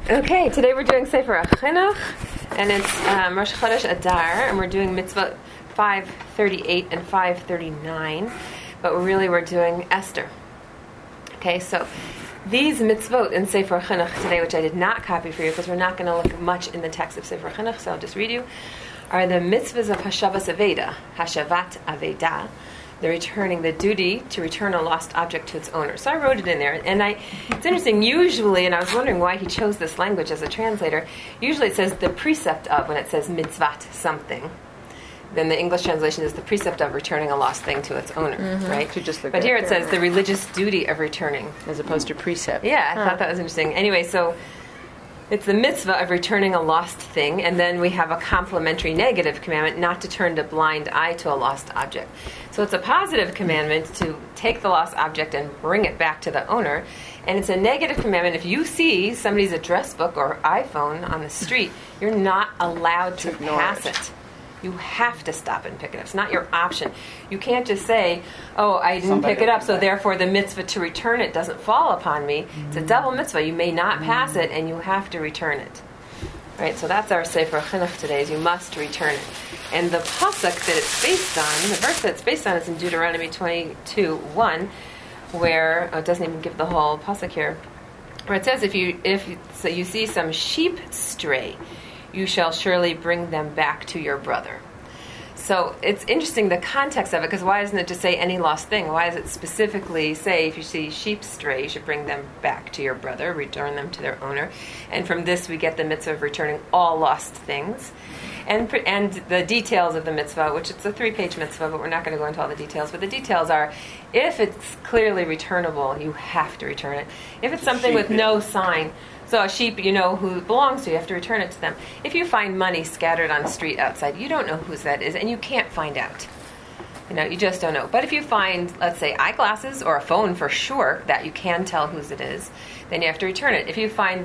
Okay, today we're doing Sefer HaChinuch, and it's Rosh Chodesh Adar, and we're doing mitzvot 538 and 539, but we're doing Esther. Okay, so these mitzvot in Sefer HaChinuch today, which I did not copy for you because we're not going to look much in the text of Sefer HaChinuch, so I'll just read you, are the mitzvahs of Hashavas Aveda, Hashavat Aveda, the duty to return a lost object to its owner. So I wrote it in there, and it's interesting, usually, and I was wondering why he chose this language as a translator, usually it says the precept of, when it says mitzvat something, then the English translation is the precept of returning a lost thing to its owner, right? But here it says the religious duty of returning. As opposed to precept. Yeah, I thought that was interesting. Anyway, so it's the mitzvah of returning a lost thing, and then we have a complementary negative commandment not to turn a blind eye to a lost object. So it's a positive commandment to take the lost object and bring it back to the owner, and it's a negative commandment if you see somebody's address book or iPhone on the street, you're not allowed to pass it. You have to stop and pick it up. It's not your option. You can't just say, oh, I didn't pick it up, so therefore the mitzvah to return it doesn't fall upon me. It's a double mitzvah. You may not pass it, and you have to return it. Right, so that's our Sefer HaChinuch today, is you must return it. And the pasuk that it's based on, the verse that it's based on is in Deuteronomy 22:1, where, it doesn't even give the whole pasuk here, where it says, if you see some sheep stray, you shall surely bring them back to your brother. So it's interesting, the context of it, because why doesn't it just say any lost thing? Why does it specifically say if you see sheep stray, you should bring them back to your brother, return them to their owner? And from this we get the mitzvah of returning all lost things. And the details of the mitzvah, which it's a 3-page mitzvah, but we're not going to go into all the details. But the details are, if it's clearly returnable, you have to return it. If it's something with no sign, so a sheep, you know who it belongs to, you have to return it to them. If you find money scattered on the street outside, you don't know whose that is, and you can't find out. You just don't know. But if you find, let's say, eyeglasses or a phone for sure, that you can tell whose it is, then you have to return it. If you find,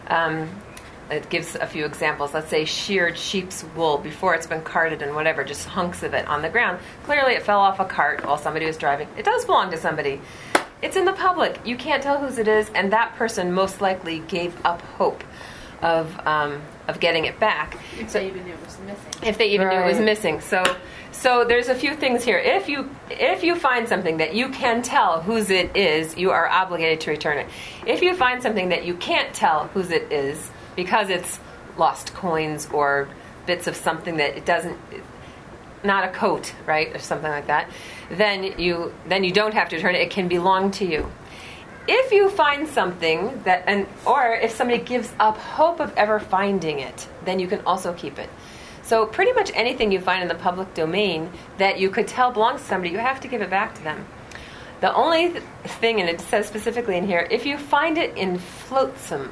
it gives a few examples, let's say sheared sheep's wool before it's been carted and whatever, just hunks of it on the ground. Clearly it fell off a cart while somebody was driving. It does belong to somebody. It's in the public. You can't tell whose it is, and that person most likely gave up hope of getting it back. If they even knew it was missing. If they even knew it was missing. So there's a few things here. If you find something that you can tell whose it is, you are obligated to return it. If you find something that you can't tell whose it is because it's lost coins or bits of something that it doesn't, not a coat, right, or something like that, then you don't have to return it. It can belong to you. If you find something or if somebody gives up hope of ever finding it, then you can also keep it. So pretty much anything you find in the public domain that you could tell belongs to somebody, you have to give it back to them. The only thing, and it says specifically in here, if you find it in flotsam,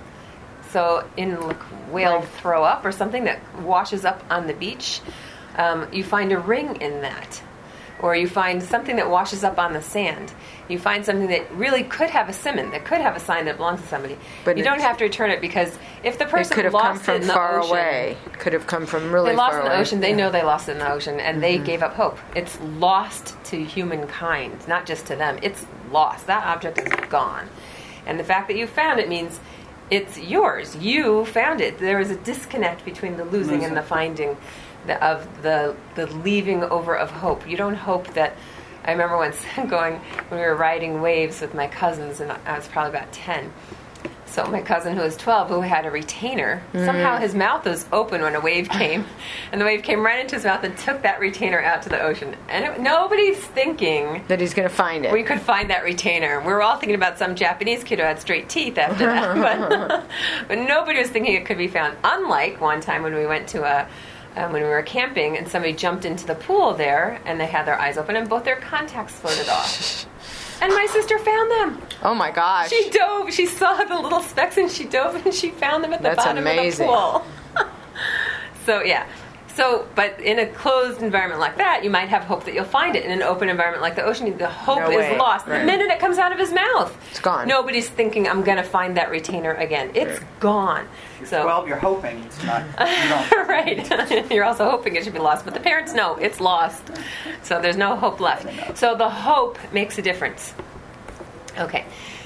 so in whale throw up or something that washes up on the beach, you find a ring in that. Or you find something that washes up on the sand. You find something that really could have a simon, that could have a sign that belongs to somebody. But you don't have to return it, because if the person lost it in the ocean... It could have come from far away. It could have come from really far away. They lost it in the ocean. They know they lost it in the ocean, and they gave up hope. It's lost to humankind, not just to them. It's lost. That object is gone. And the fact that you found it means it's yours. You found it. There is a disconnect between the losing and the finding of the leaving over of hope. You don't hope that... I remember once when we were riding waves with my cousins, and I was probably about 10. So my cousin, who was 12, who had a retainer, somehow his mouth was open when a wave came, and the wave came right into his mouth and took that retainer out to the ocean. And nobody's thinking that he's going to find it. We could find that retainer. We were all thinking about some Japanese kid who had straight teeth after that, but nobody was thinking it could be found. Unlike one time when we went to when we were camping, and somebody jumped into the pool there, and they had their eyes open, and both their contacts floated off. And my sister found them. Oh my gosh. She dove. She saw the little specks, and she dove, and she found them at the bottom of the pool. So, yeah. But in a closed environment like that, you might have hope that you'll find it. In an open environment like the ocean, the hope is lost. Right. The minute it comes out of his mouth, it's gone. Nobody's thinking, I'm going to find that retainer again. It's gone. Well, you're hoping it's not. Right. You're also hoping it should be lost. But the parents know it's lost. So there's no hope left. So the hope makes a difference. Okay.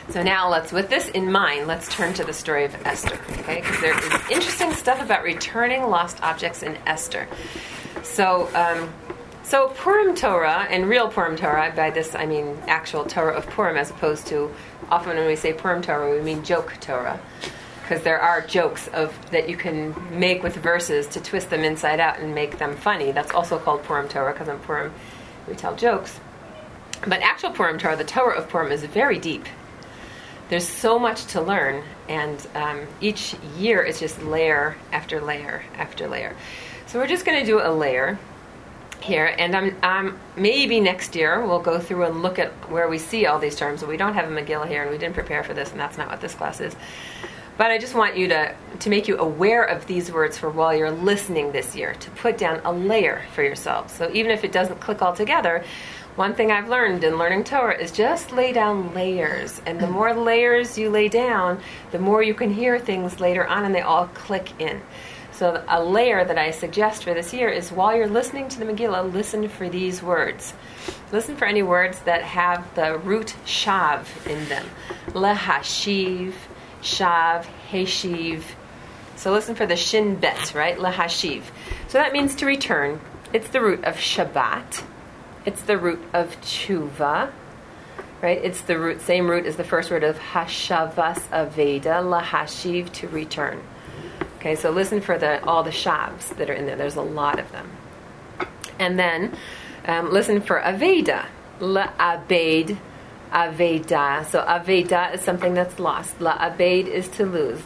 So now with this in mind, let's turn to the story of Esther, okay? Because there is interesting stuff about returning lost objects in Esther. So Purim Torah, and real Purim Torah, by this I mean actual Torah of Purim, as opposed to, often when we say Purim Torah, we mean joke Torah. Because there are jokes that you can make with verses to twist them inside out and make them funny. That's also called Purim Torah, because on Purim we tell jokes. But actual Purim Torah, the Torah of Purim, is very deep. There's so much to learn, and each year is just layer after layer after layer. So we're just going to do a layer here, and maybe next year we'll go through and look at where we see all these terms. We don't have a Megillah here, and we didn't prepare for this, and that's not what this class is. But I just want you to make you aware of these words for while you're listening this year, to put down a layer for yourselves. So even if it doesn't click all together, one thing I've learned in learning Torah is just lay down layers. And the more layers you lay down, the more you can hear things later on, and they all click in. So a layer that I suggest for this year is, while you're listening to the Megillah, listen for these words. Listen for any words that have the root shav in them. Lehashiv, shav, heshiv. So listen for the shin bet, right? Lehashiv. So that means to return. It's the root of Shabbat. It's the root of tshuva, right? It's the same root as the first word of hashavas aveda, lahashiv, to return. Okay, so listen for all the shavs that are in there. There's a lot of them. And then listen for aveda, la'abed, aveda. So aveda is something that's lost. La'abed is to lose.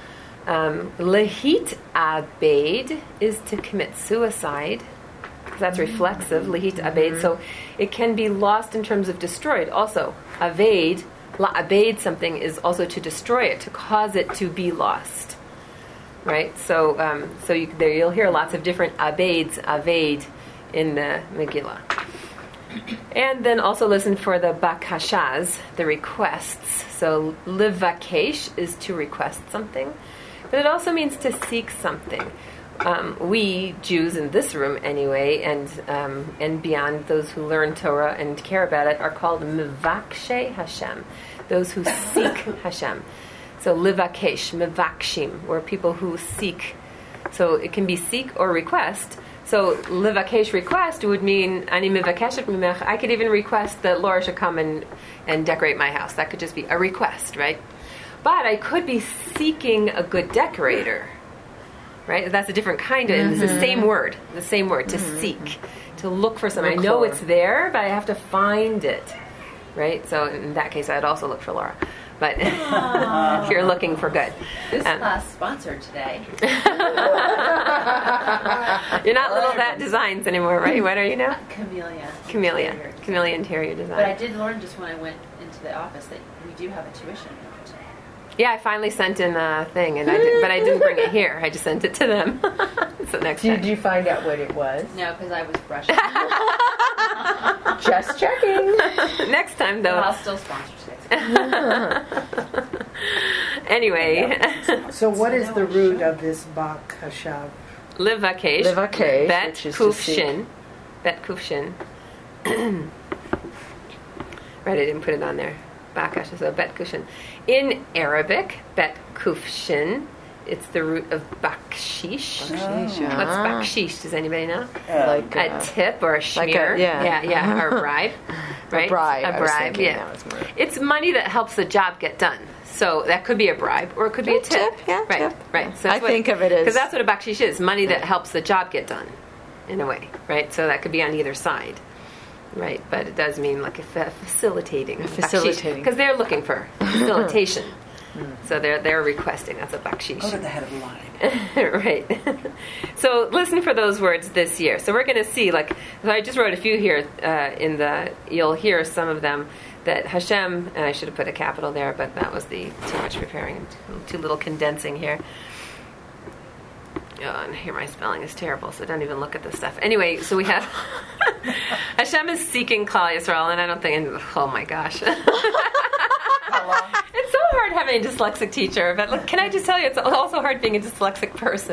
Lehit abed is to commit suicide. That's reflexive, lehit abed. So it can be lost in terms of destroyed. Also, aved, la'abed something is also to destroy it, to cause it to be lost. Right? So you'll hear lots of different abeds, aved, in the Megillah. And then also listen for the bakashas, the requests. So livakesh is to request something, but it also means to seek something. We Jews in this room anyway, and beyond, those who learn Torah and care about it, are called mivakshe Hashem, those who seek Hashem. So livakesh, mivakshim, we're people who seek. So it can be seek or request. So livakesh, request, would mean ani mivakeshet mimech. I could even request that Laura should come and decorate my house. That could just be a request, right? But I could be seeking a good decorator. Right? That's a different kind of, it's the same word, to seek, to look for something. I know it's there, but I have to find it. Right? So in that case, I'd also look for Laura. But if you're looking for good. This class sponsored today. You're not Little That Designs anymore, right? What are you now? Camellia Interior Design. But I did learn just when I went into the office that we do have a tuition. Yeah, I finally sent in a thing, but I didn't bring it here. I just sent it to them. So next time. Did you find out what it was? No, because I was brushing. Just checking. Next time, though. Well, I'll still sponsor today. Anyway. So what is the root of this bak hashav? Livakesh. Bet kuf shin. Bet kuf shin. Right, I didn't put it on there. Bakash, so bet kushin. In Arabic, bet kufshin, it's the root of bakshish. Bakshish, What's bakshish? Does anybody know? Like a tip or a schmear. Like or a bribe. Right? A bribe, yeah. It's money that helps the job get done. So that could be a bribe, or it could be a tip. Right. So I think of it as... Because that's what a bakshish is, money that helps the job get done, in a way. Right? So that could be on either side. Right, but it does mean like facilitating. Because they're looking for facilitation. So they're requesting. That's a bakshish. Go to the head of the line. Right. So listen for those words this year. So we're going to see, so I just wrote a few here you'll hear some of them, that Hashem, and I should have put a capital there, but that was too much preparing, too little condensing here. Oh, and here my spelling is terrible, so don't even look at this stuff. Anyway, so we have Hashem is seeking Klal Yisrael, and I don't think, oh my gosh. It's so hard having a dyslexic teacher, but look, can I just tell you, it's also hard being a dyslexic person.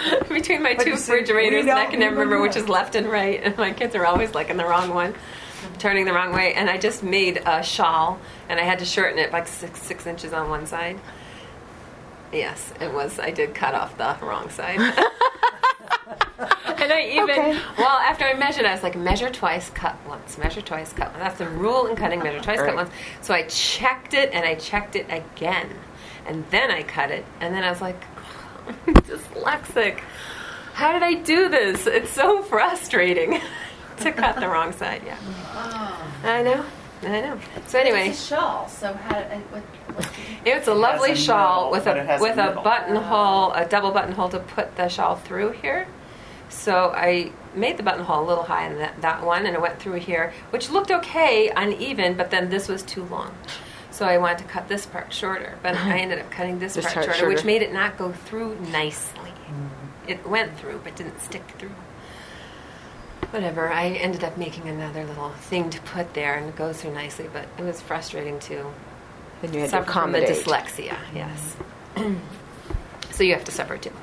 Between my two refrigerators, and I can never remember which is left and right, and my kids are always in the wrong one. turning the wrong way, and I just made a shawl, and I had to shorten it like 6 inches on one side. Yes, it was. I did cut off the wrong side. And I even, well, after I measured, I was like, measure twice, cut once. Measure twice, cut once. That's the rule in cutting, measure twice, cut once. So I checked it, and I checked it again. And then I cut it, and then I was like, I'm dyslexic. How did I do this? It's so frustrating to cut the wrong side. Yeah, I know. So anyway, It's a shawl. So how? it's a lovely It has a shawl middle, but it has with a a middle. buttonhole, a double buttonhole to put the shawl through here. So I made the buttonhole a little high in that one, and it went through here, which looked okay, uneven, but then this was too long. So I wanted to cut this part shorter, but I ended up cutting this part shorter, which made it not go through nicely. It went through, but didn't stick through. Whatever, I ended up making another little thing to put there, and it goes through nicely, but it was frustrating to Then you had to suffer from the accommodate. dyslexia, yes. So you have to suffer too.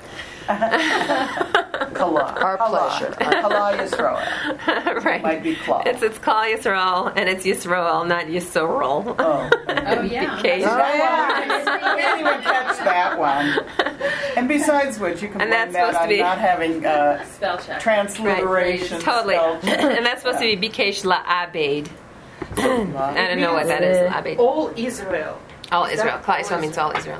Kala. Our pleasure. Kala Yisroel. Right. Might be Kla. It's Kal Yisrael, and it's Yisroel, not Yisroel. Oh. Oh yeah. Okay. I didn't even catch that one. And besides which, you can And blame that's that supposed to on be- not having Spell check. transliteration. Totally. spell check. And that's supposed to be Bikesh La'abed. I don't know what that is, La'abed. All Israel. All Israel. Klal Yisrael means all Israel.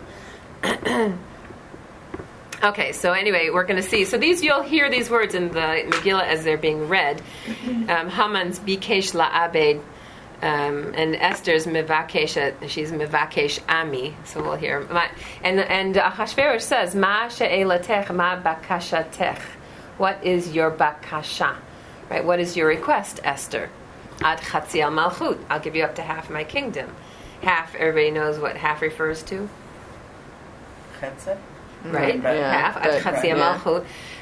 Okay, so anyway, we're going to see. So you'll hear these words in the Megillah as they're being read. Haman's Bikesh La'abed, and Esther's Mevakesh. She's Mevakesh Ami. So we'll hear. And Achashverosh says, Ma she'elatech ma bakashatech. What is your bakasha? Right? What is your request, Esther? Ad chatzi al malchut. I'll give you up to half my kingdom. Half. Everybody knows what half refers to. Chetzeh? Right? Yeah, Half. Ad but- chatzi al malchut.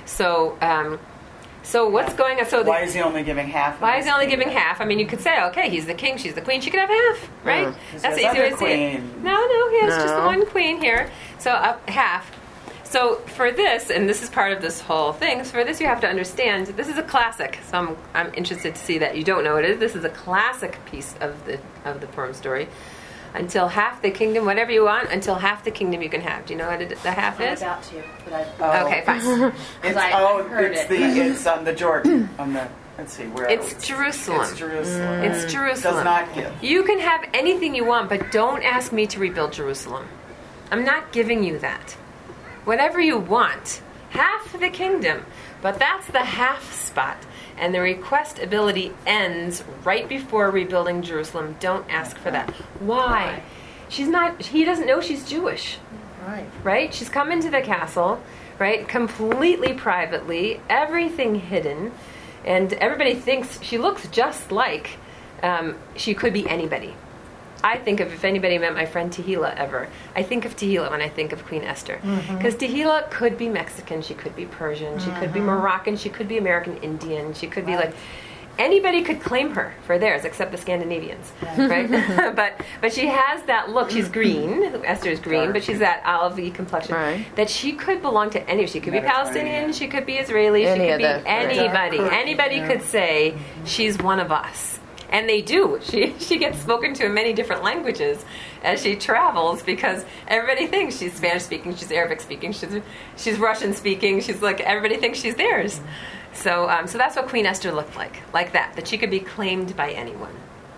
So what's going on? So Why is he only giving half? why is he only giving half? I mean, you could say, okay, he's the king, she's the queen. She could have half, right? He That's says, the easy way to "Other see it. queen." No, he has just the No. one queen here. So up half. So for this, and this is part of this whole thing, so for this you have to understand, this is a classic. So I'm interested to see that you don't know what it is. This is a classic piece of the Purim story. Until half the kingdom, whatever you want, until half the kingdom you can have. Do you know what the half I'm is? about to, but I. Oh. Okay, fine. It's on the Jordan. On the, let's see, where It's else? Jerusalem. It's Jerusalem. It's Jerusalem. Does not give. You can have anything you want, but don't ask me to rebuild Jerusalem. I'm not giving you that. Whatever you want, half the kingdom. But that's the half spot. And the request ability ends right before rebuilding Jerusalem. Don't ask for that. Why? He doesn't know she's Jewish. Right. Right? She's come into the castle, right? Completely privately, everything hidden. And everybody thinks she looks just like she could be anybody. I think of, if anybody met my friend Tehillah ever, I think of Tehillah when I think of Queen Esther. Because Tehillah could be Mexican, she could be Persian, she could be Moroccan, she could be American Indian, she could be like, anybody could claim her for theirs except the Scandinavians, right? but she has that look. She's green. Esther's green, but she's that olive-y complexion. Right. That she could belong to any. She could be Mediterranean. Palestinian. She could be Israeli. Any she of could be the- anybody. Dark, Anybody yeah. could say she's one of us. And they do. She gets spoken to in many different languages as she travels because everybody thinks she's Spanish speaking, she's Arabic speaking, she's Russian speaking. She's like, everybody thinks she's theirs. So that's what Queen Esther looked like that she could be claimed by anyone.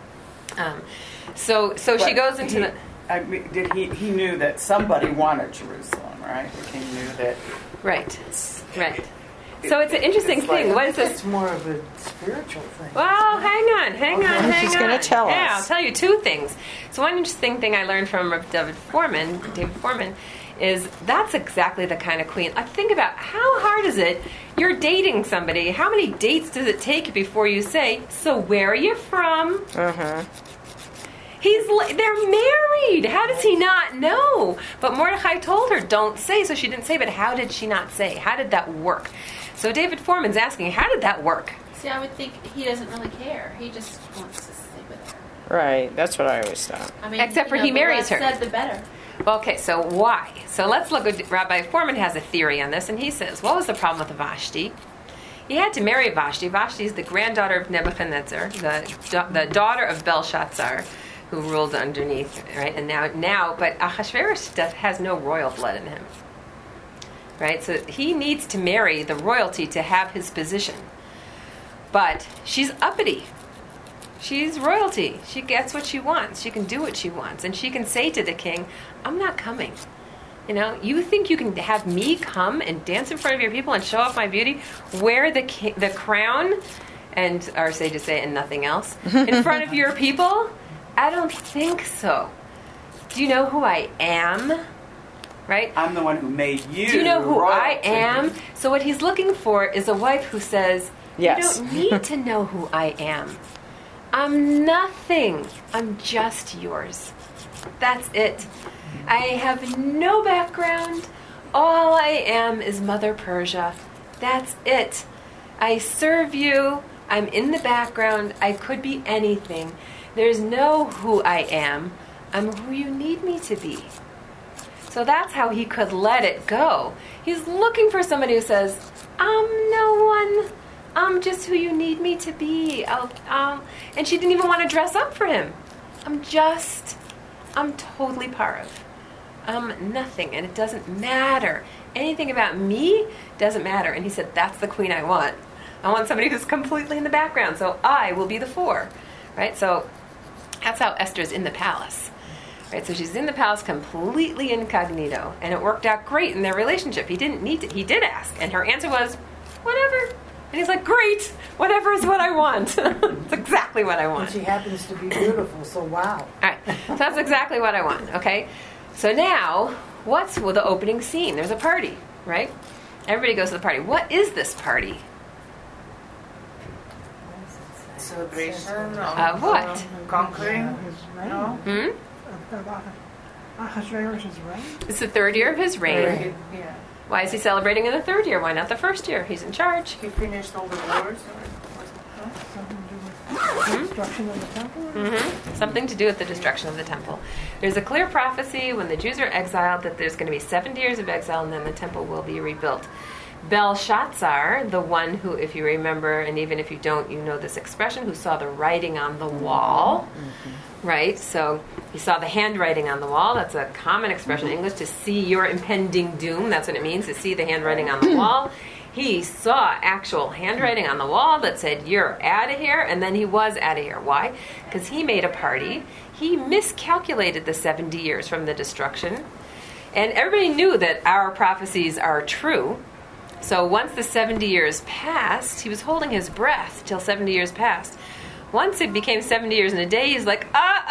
So she goes into the. I mean, he knew that somebody wanted Jerusalem, right? He knew that. Right. So it's an interesting It's like- thing. What is this? It's more of a spiritual thing. Well, hang on. She's gonna tell Yeah, us. I'll tell you two things. So one interesting thing I learned from David Foreman, is that's exactly the kind of queen. Like, think about how hard is it? You're dating somebody. How many dates does it take before you say, "So where are you from?" They're married. How does he not know? But Mordechai told her, "Don't say." So she didn't say. But how did she not say? How did that work? So David Foreman's asking, how did that work? See, I would think he doesn't really care. He just wants to stay with her. Right. That's what I always thought. I mean, Except for you he know, the marries less her. said, the better. Well, okay, so why? So let's look at Rabbi Foreman has a theory on this, and he says, what was the problem with Vashti? he had to marry Vashti. Vashti is the granddaughter of Nebuchadnezzar, the daughter of Belshazzar, who ruled underneath, right? And but Ahasuerus has no royal blood in him, right? So he needs to marry the royalty to have his position. But she's uppity. She's royalty. She gets what she wants. She can do what she wants. And she can say to the king, I'm not coming. You know, you think you can have me come and dance in front of your people and show off my beauty, wear the crown, and our sages say, and nothing else, in front of your people? I don't think so. Do you know who I am? Right? I'm the one who made you. Do you know who I royalty. am? So what he's looking for is a wife who says, Yes. you don't need to know who I am. I'm nothing. I'm just yours. That's it. I have no background. All I am is Mother Persia. That's it. I serve you. I'm in the background. I could be anything. There's no who I am. I'm who you need me to be. So that's how he could let it go. He's looking for somebody who says, I'm no one. I'm just who you need me to be. And she didn't even want to dress up for him. I'm totally Parav. I'm nothing, and it doesn't matter. Anything about me doesn't matter. And he said, that's the queen I want. I want somebody who's completely in the background, so I will be the four. Right? So that's how Esther's in the palace. Right? So she's in the palace completely incognito, and it worked out great in their relationship. He didn't need to. He did ask, and her answer was, whatever. And he's like, great, whatever is what I want. It's exactly what I want. And she happens to be beautiful, so wow. All right, so that's exactly what I want, okay? So now, what's the opening scene? There's a party, right? Everybody goes to the party. What is this party? Celebration Of what? conquering. His reign. Ahasuerus' reign. It's the third year of his reign. Yeah. Why is he celebrating in the third year? Why not the first year? He's in charge. He finished all the wars. Something to do with destruction of the temple. Something to do with the destruction of the temple. There's a clear prophecy when the Jews are exiled that there's going to be 70 years of exile and then the temple will be rebuilt. Belshazzar, the one who, if you remember, and even if you don't, you know this expression, who saw the writing on the wall, right? So he saw the handwriting on the wall. That's a common expression in English, to see your impending doom. That's what it means, to see the handwriting on the wall. He saw actual handwriting on the wall that said, you're out of here, and then he was out of here. Why? Because he made a party. He miscalculated the 70 years from the destruction. And everybody knew that our prophecies are true. So once the 70 years passed, he was holding his breath till 70 years passed. Once it became 70 years and a day, he's like,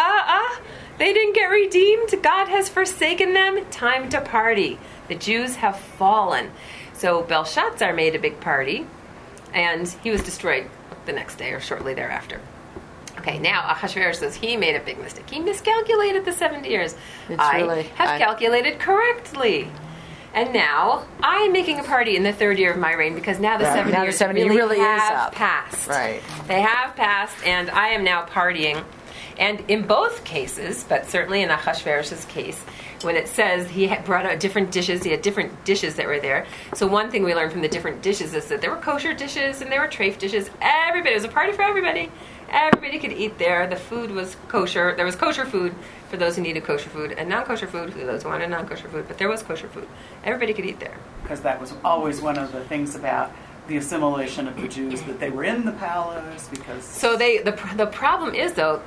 they didn't get redeemed. God has forsaken them. Time to party. The Jews have fallen. So Belshazzar made a big party, and he was destroyed the next day or shortly thereafter. Okay, now Ahasuerus says he made a big mistake. He miscalculated the 70 years. I have calculated correctly. And now I'm making a party in the third year of my reign because now the 70 years really have passed. Right. They have passed, and I am now partying. And in both cases, but certainly in Ahasuerus' case, when it says he had brought out different dishes, he had different dishes that were there. So one thing we learned from the different dishes is that there were kosher dishes and there were treif dishes. Everybody, it was a party for everybody. Everybody could eat there. The food was kosher. There was kosher food for those who needed kosher food, and non-kosher food for those who wanted non-kosher food. But there was kosher food. Everybody could eat there. Because that was always one of the things about the assimilation of the Jews, that they were in the palace because... So the problem is, though,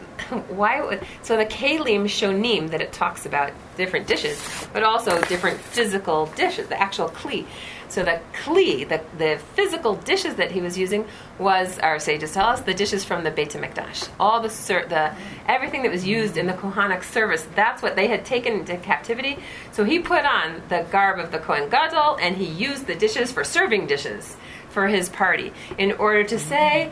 so the Kalim Shonim that it talks about different dishes, but also different physical dishes, the actual kli. So the kli, the physical dishes that he was using was, our sages tell us, the dishes from the Beit HaMikdash. All the everything that was used in the Kohanic service, that's what they had taken into captivity. So he put on the garb of the Kohen Gadol, and he used the dishes for serving dishes for his party in order to say,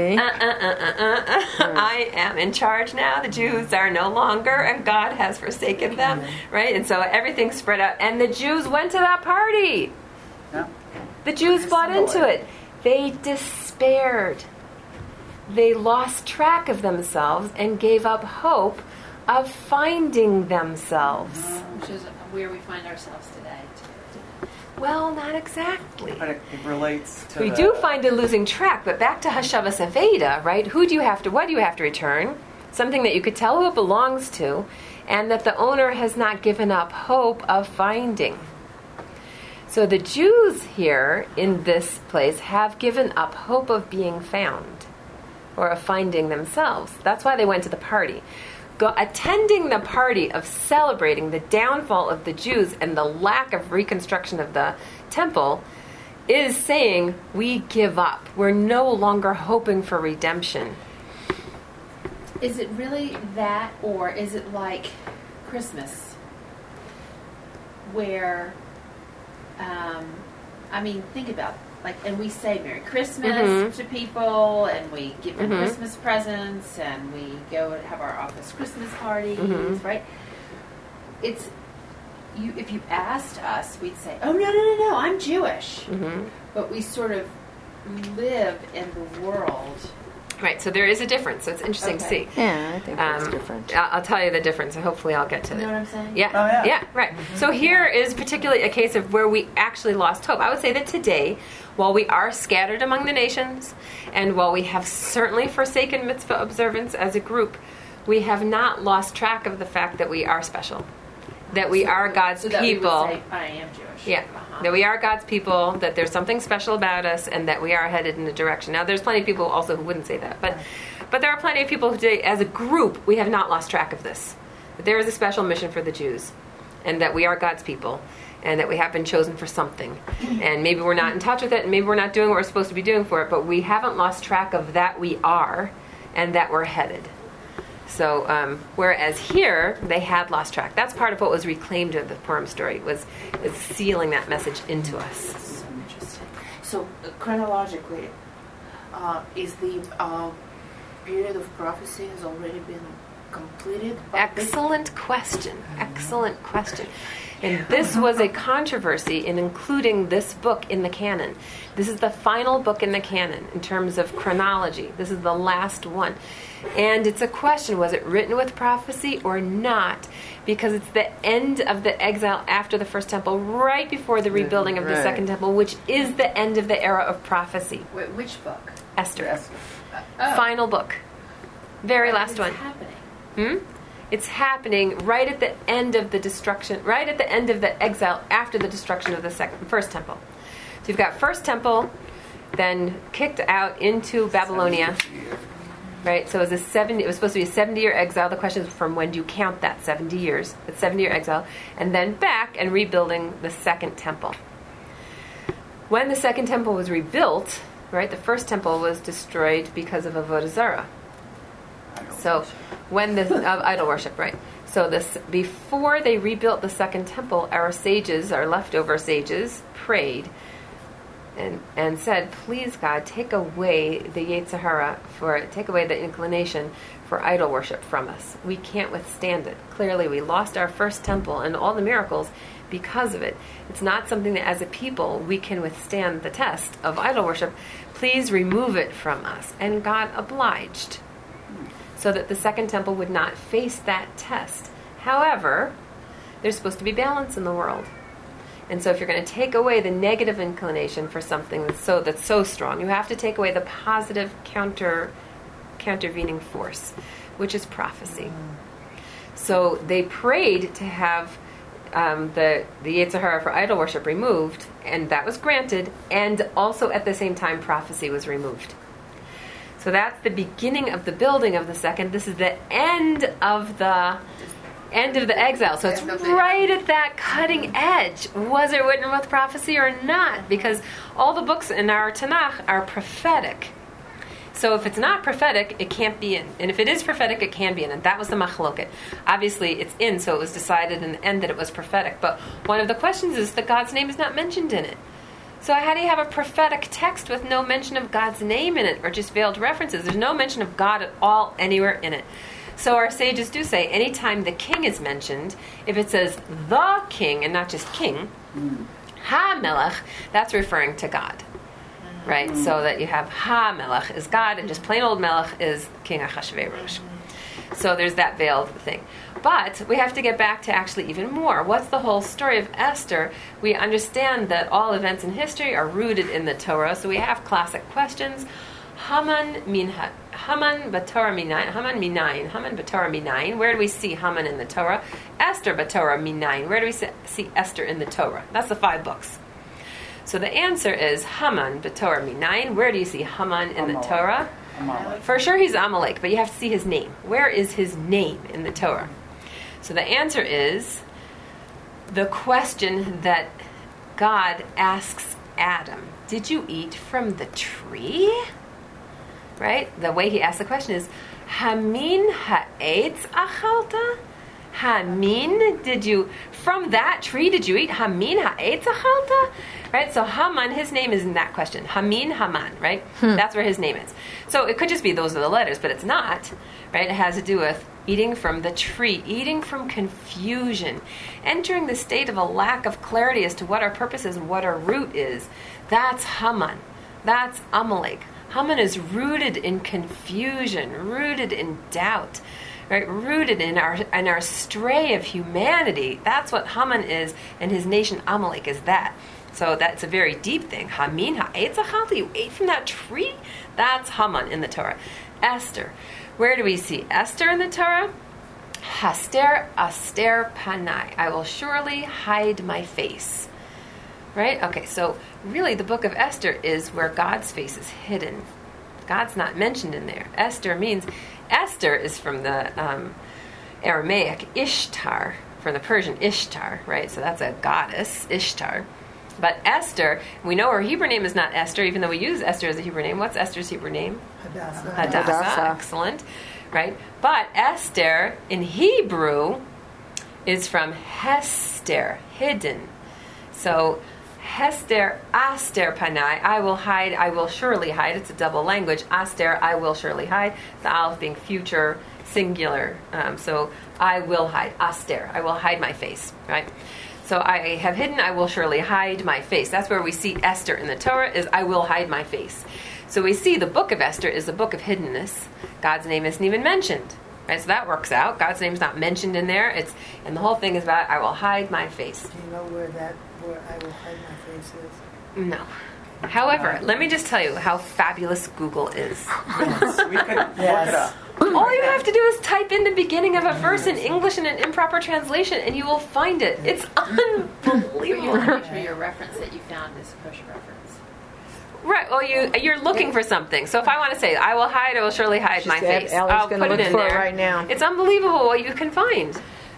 I am in charge now. The Jews are no longer, and God has forsaken them, right? And so everything spread out, and the Jews went to that party. Yeah. The Jews bought into it. They despaired. They lost track of themselves and gave up hope of finding themselves. Which is where we find ourselves today. Well, not exactly. But it relates to We the- do find it losing track, but back to Hashavas Aveda, right? What do you have to return? Something that you could tell who it belongs to, and that the owner has not given up hope of finding. So the Jews here in this place have given up hope of being found, or of finding themselves. That's why they went to the party. Attending the party of celebrating the downfall of the Jews and the lack of reconstruction of the temple is saying, we give up. We're no longer hoping for redemption. Is it really that, or is it like Christmas, where, think about it. And we say Merry Christmas to people, and we give them Christmas presents, and we go and have our office Christmas parties, right? It's you. If you asked us, we'd say, "Oh no, I'm Jewish," but we sort of live in the world. Right, so there is a difference. So it's interesting to see. Yeah, I think that's different. I'll tell you the difference, and hopefully I'll get to it. You know what I'm saying? Yeah. Oh, yeah. Right. So here is particularly a case of where we actually lost hope. I would say that today, while we are scattered among the nations, and while we have certainly forsaken mitzvah observance as a group, we have not lost track of the fact that we are special, that we are God's so that people. We would say, I am Jewish. Yeah, that we are God's people, that there's something special about us, and that we are headed in a direction. Now, there's plenty of people also who wouldn't say that, but there are plenty of people who say, as a group, we have not lost track of this. That there is a special mission for the Jews, and that we are God's people, and that we have been chosen for something. And maybe we're not in touch with it, and maybe we're not doing what we're supposed to be doing for it, but we haven't lost track of that we are, and that we're headed. So, whereas here, they had lost track. That's part of what was reclaimed of the Purim story, is sealing that message into us. So interesting. So chronologically, is the period of prophecy has already been completed? Excellent question. Excellent question. And this was a controversy in including this book in the canon. This is the final book in the canon in terms of chronology. This is the last one. And it's a question, was it written with prophecy or not? Because it's the end of the exile after the first temple, right before the rebuilding of the second temple, which is the end of the era of prophecy. Wait, which book? Esther. Yes. Final book. Very last It's one. happening. It's happening right at the end of the destruction, right at the end of the exile after the destruction of the first temple. So you've got first temple, then kicked out into Babylonia, right? So it was supposed to be a 70-year exile. The question is, from when do you count that 70 years? It's 70-year exile, and then back and rebuilding the second temple. When the second temple was rebuilt, right, the first temple was destroyed because of Avodah Zarah. So when the idol worship, right? So before they rebuilt the second temple, our sages, our leftover sages, prayed and said, "Please God, take away the Yetzer Hara, take away the inclination for idol worship from us. We can't withstand it. Clearly, we lost our first temple and all the miracles because of it. It's not something that, as a people, we can withstand the test of idol worship. Please remove it from us." And God obliged, so that the second temple would not face that test. However, there's supposed to be balance in the world. And so if you're going to take away the negative inclination for something that's so strong, you have to take away the positive countervening force, which is prophecy. So they prayed to have the Yetzer Hara for idol worship removed, and that was granted, and also at the same time prophecy was removed. So that's the beginning of the building of the second. This is the end of the exile. So it's right at that cutting edge. Was it written with prophecy or not? Because all the books in our Tanakh are prophetic. So if it's not prophetic, it can't be in. And if it is prophetic, it can be in. And that was the machloket. Obviously, it's in, so it was decided in the end that it was prophetic. But one of the questions is that God's name is not mentioned in it. So how do you have a prophetic text with no mention of God's name in it, or just veiled references? There's no mention of God at all anywhere in it. So our sages do say, anytime the king is mentioned, if it says the king and not just king, ha-melech, that's referring to God. Right? So that you have ha-melech is God, and just plain old melech is King Achashverosh. So there's that veiled thing. But we have to get back to actually even more. What's the whole story of Esther? We understand that all events in history are rooted in the Torah, so we have classic questions. Haman b'Torah minayin. Where do we see Haman in the Torah? Esther b'Torah minayin. Where do we see Esther in the Torah? That's the 5 books. So the answer is Haman b'Torah minayin. Where do you see Haman in the Torah? Amalek. For sure he's Amalek, but you have to see his name. Where is his name in the Torah? So the answer is the question that God asks Adam. Did you eat from the tree? Right? The way he asks the question is, Hamin ha'etz achalta? Hamin, from that tree did you eat? Hamin ha'etz achalta? Right? So Haman, his name is in that question. Hamin Haman, right? That's where his name is. So it could just be those are the letters, but it's not. Right? It has to do with eating from the tree, eating from confusion, entering the state of a lack of clarity as to what our purpose is and what our root is. That's Haman. That's Amalek. Haman is rooted in confusion, rooted in doubt, right? Rooted in our stray of humanity. That's what Haman is, and his nation Amalek is that. So that's a very deep thing. Hamin ha'etz achalta, you ate from that tree? That's Haman in the Torah. Esther. Where do we see Esther in the Torah? Haster aster panai. I will surely hide my face. Right? Okay, so really the book of Esther is where God's face is hidden. God's not mentioned in there. Esther is from the Aramaic Ishtar, from the Persian Ishtar, right? So that's a goddess, Ishtar. But Esther, we know her Hebrew name is not Esther, even though we use Esther as a Hebrew name. What's Esther's Hebrew name? Hadassah. Excellent. Right? But Esther in Hebrew is from Hester, hidden. So Hester, Aster Panai, I will hide, I will surely hide. It's a double language. Aster, I will surely hide. The aleph being future, singular. So I will hide. Aster, I will hide my face. Right? So I have hidden, I will surely hide my face. That's where we see Esther in the Torah, is I will hide my face. So we see the book of Esther is the book of hiddenness. God's name isn't even mentioned. Right? So that works out. God's name's not mentioned in there. And the whole thing is about I will hide my face. Do you know where I will hide my face is? No. However, let me just tell you how fabulous Google is. Yes, we could look it up. All you have to do is type in the beginning of a verse in English in an improper translation, and you will find it. It's unbelievable. You want to make sure your reference that you found is kosher reference. Right. Well, you're looking for something. So if I want to say, I will surely hide my face. I'll put it in there right now. It's unbelievable what you can find.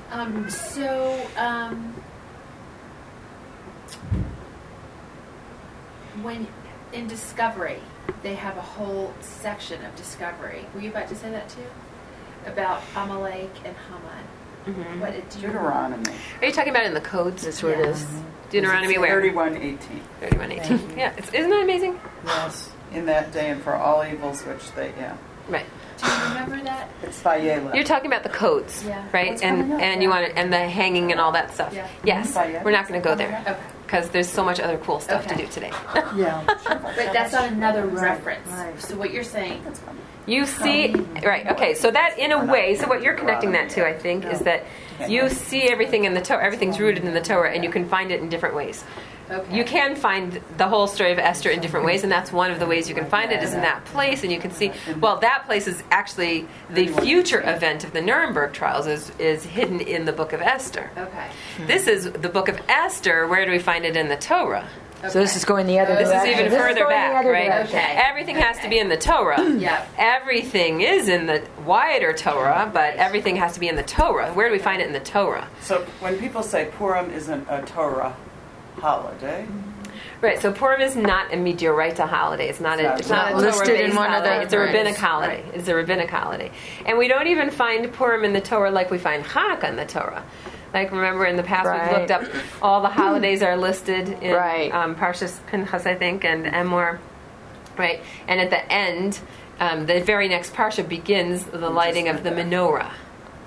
When in Discovery, they have a whole section of Discovery. Were you about to say that too? About Amalek and Haman. Mm-hmm. What did you? Deuteronomy. Are you talking about in the codes? That's where it is. Deuteronomy where? 31:18. 31:18. Yeah. Isn't that amazing? Yes. In that day and for all evils which they, Right. Do you remember that? It's Vayela. You're talking about the codes, Yeah. right? What's coming up? And you want it, and the hanging and all that stuff. Yeah. Yes. Vayela. We're not going to go there Okay. because there's so much other cool stuff to Okay. do today. Yeah. But that's not another Right, reference. right. So what you're saying, That's coming. You see, right? Okay, so that in a way, so what you're connecting that to, I think, is that you see everything in the Torah. Everything's rooted in the Torah, and you can find it in different ways. okay. You can find the whole story of Esther in different ways, and that's one of the ways you can find it is in that place, and you can see, well, that place is actually the future event of the Nuremberg trials is hidden in the book of Esther. Okay. This is the book of Esther. Where do we find it in the Torah? So this is going the other This direction. is even This further going the back, other right? direction. Okay. Everything has to be in the Torah. Yep. Everything is in the wider Torah, but everything has to be in the Torah. Where do we find it in the Torah? So when people say Purim isn't a Torah holiday, Right, so Purim is not a Midioraita holiday. It's not a It's not listed Torah-based in one of holiday. the- It's a right. rabbinic holiday. It's a rabbinic holiday. And we don't even find Purim in the Torah like we find Hanukkah in the Torah. Like, remember in the past Right. we've looked up all the holidays are listed in Right. Parshas Pinchas, I think, and Emor. Right, and at the end, the very next Parsha begins the lighting of the menorah.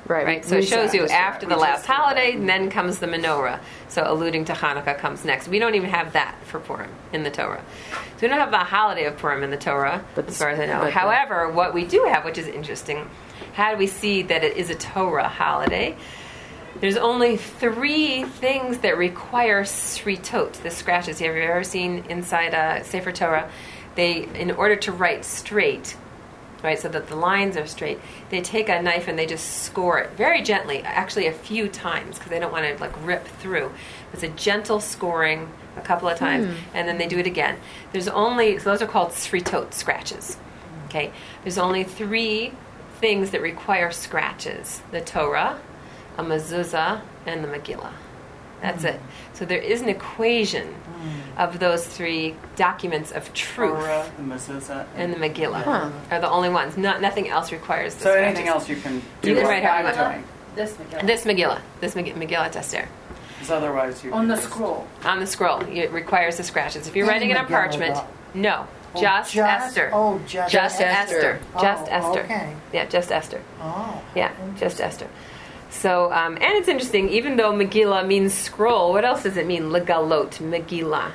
Right. So it shows you That's after right. the We last just did holiday, that. and then comes the menorah. So alluding to Hanukkah comes next. We don't even have that for Purim in the Torah. So we don't have the holiday of Purim in the Torah, But as far as I know. but the- However, what we do have, which is interesting, how do we see that it is a Torah holiday? There's only 3 things that require sritot, the scratches. Have you ever seen inside a Sefer Torah? They, in order to write straight, right, so that the lines are straight, they take a knife and they just score it very gently, actually a few times, because they don't want to like rip through. It's a gentle scoring a couple of times, and then they do it again. There's only, so those are called sritot, scratches. Okay, there's only 3 things that require scratches: the Torah, a mezuzah, and the Megillah. That's it. So there is an equation of those 3 documents of truth. Torah, the mezuzah, And the Megillah are the only ones. Nothing else requires the so scratches. anything else you can do You can what write how you I'm want. doing. This Megillah. This Megillah Esther. Because otherwise you On the can just- scroll. On the scroll, it requires the scratches. If you're Any writing it on Megillah parchment, dot. no, Oh, just Esther. Oh, just Esther. Just Oh, Esther. okay. Yeah, just Esther. Oh. Yeah, just Esther. So, and it's interesting, even though Megillah means scroll, what else does it mean? Legalot, Megillah.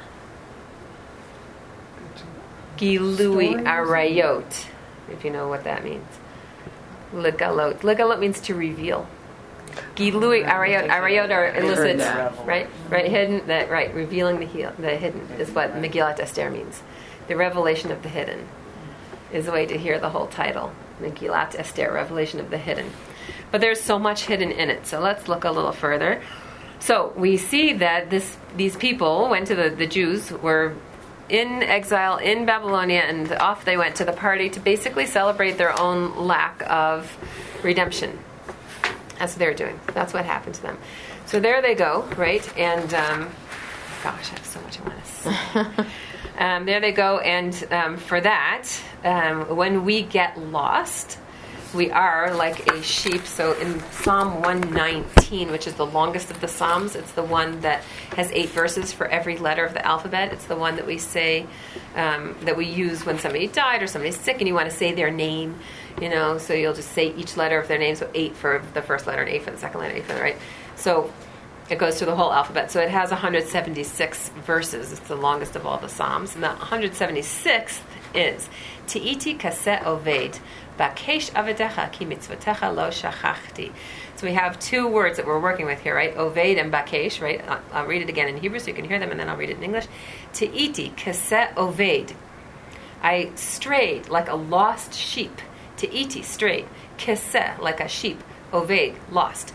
Gilui Stories? Arayot, if you know what that means. Legalot. Legalot means to reveal. Gilui Arayot. Arayot are illicit, that. right? Right, hidden. That right. Revealing the hidden is what Megillat Esther means. The revelation of the hidden is the way to hear the whole title. Megillat Esther, revelation of the hidden. But there's so much hidden in it. So let's look a little further. So we see that these people went to the Jews were in exile in Babylonia, and off they went to the party to basically celebrate their own lack of redemption. That's what they were doing. That's what happened to them. So there they go, right? And gosh, I have so much I want to say. There they go, and for that, when we get lost, we are like a sheep. So in Psalm 119, which is the longest of the Psalms, it's the one that has 8 verses for every letter of the alphabet. It's the one that we say, that we use when somebody died or somebody's sick and you want to say their name, you know, so you'll just say each letter of their name. So 8 for the first letter and 8 for the second letter, 8 for the right. So it goes through the whole alphabet. So it has 176 verses. It's the longest of all the Psalms. And the 176th is Te'iti kaseh oved, bakesh avedecha ki mitzvotecha lo shachachti. So we have 2 words that we're working with here, right? Oved and bakesh, right? I'll read it again in Hebrew so you can hear them, and then I'll read it in English. Te'iti kaseh oved. I strayed like a lost sheep. Te'iti, strayed. Kaseh, like a sheep. Oved, lost.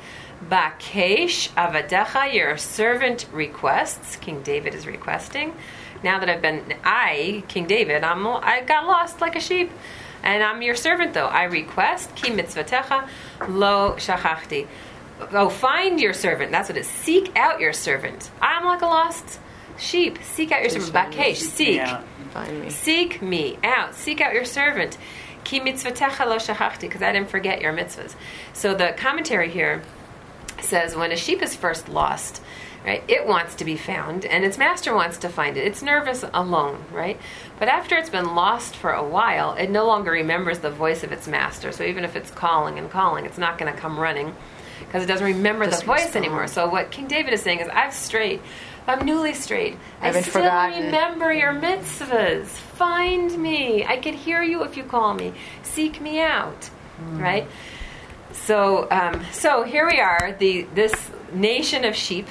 Bakesh avadecha, your servant requests. King David is requesting. Now that King David, I got lost like a sheep. And I'm your servant, though. I request, ki mitzvatecha lo shachachti. Oh, find your servant. That's what it is. Seek out your servant. I'm like a lost sheep. Seek out your servant. Bakesh, seek. Yeah. Find me. Seek me out. Seek out your servant. Ki mitzvatecha lo shachachti, because I didn't forget your mitzvahs. So the commentary here says when a sheep is first lost, right, it wants to be found, and its master wants to find it. It's nervous alone, right? But after it's been lost for a while, it no longer remembers the voice of its master. So even if it's calling and calling, it's not going to come running because it doesn't remember the voice anymore. So what King David is saying is, I've strayed. I'm newly strayed. I haven't still forgotten. remember your mitzvahs. Find me. I can hear you if you call me. Seek me out, right? So, so here we are, this nation of sheep